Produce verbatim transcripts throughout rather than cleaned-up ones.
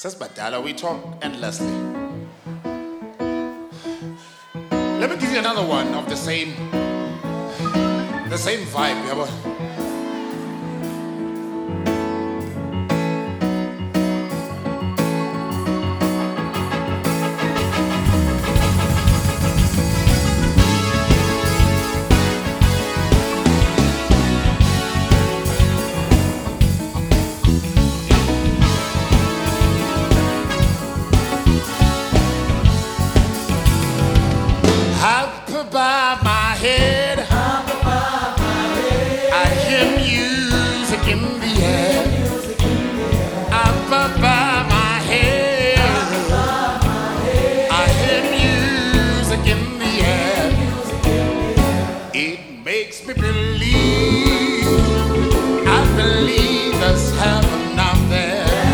Says Badala, we talk endlessly. Let me give you another one of the same, the same vibe, yabo. Up above my head, up above my head, I hear music in the air. Up above my head, up above my head, I hear music in the air. It makes me believe, I believe there's heaven out there.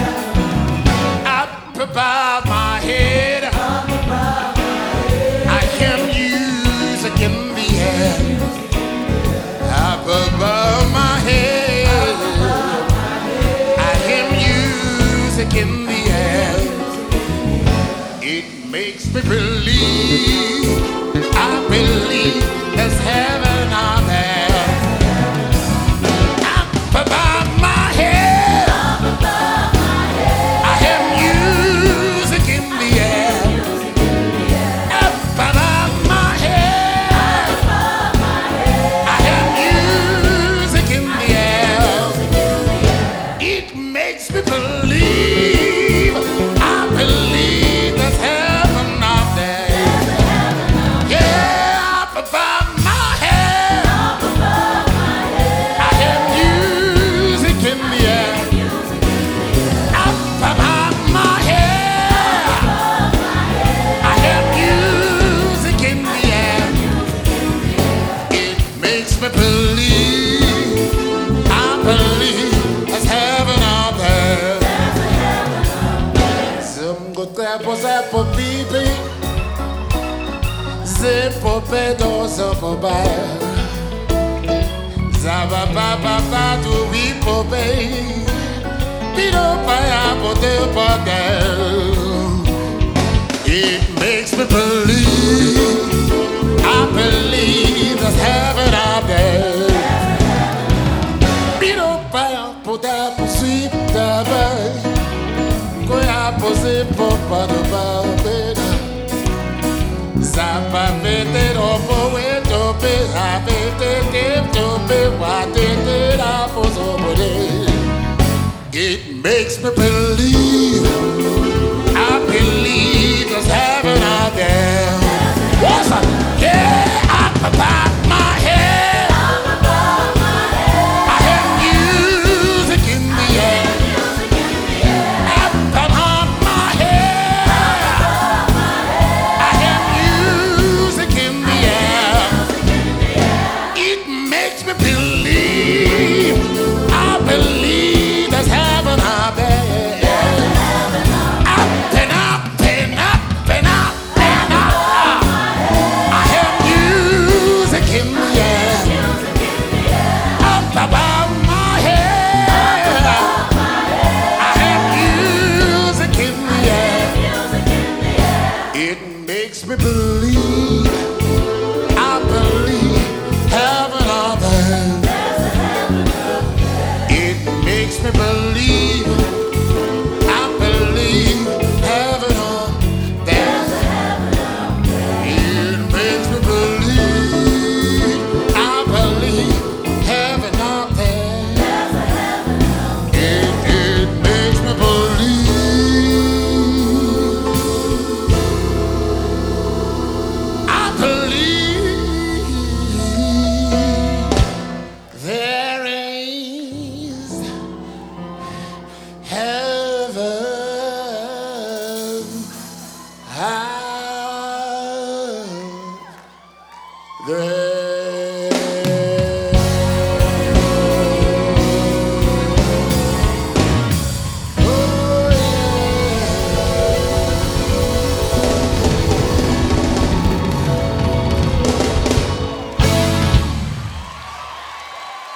Up above my head, in the air, up above my head, I hear music in the air. It makes me believe, I believe there's heaven out there. Up above my head, I hear music in the air. Up above my head, makes me believe, I believe there's heaven out there. Yeah, up above my head, I hear music in the air. Up above my head, I hear music in the air. It makes me believe, I believe there's heaven out there. Zimgo tepo zepo bibi, zipo pedo zopo ba, zaba baba badu wipo be, pido paya pote pote. It makes me believe, I believe there's heaven out there. Pido paya pote sweet daba, koya pose popa do babeda. Zapa vete ropo weto pe avete kepto pe watete la pozo bode. It makes me believe, I believe there's heaven out there. What's that? Yeah, up above my head, I hear music in the air. Up above my head, I hear music in the air. It makes me believe, I believe there's heaven out there. Up and up and up and up and up, I hear music in the air. Up above my head, I hear music in the air. It makes me believe, I believe heaven out there. It makes me believe, I believe heaven out there. It makes me believe, I believe heaven out there. It, it makes me believe, I believe there is heaven.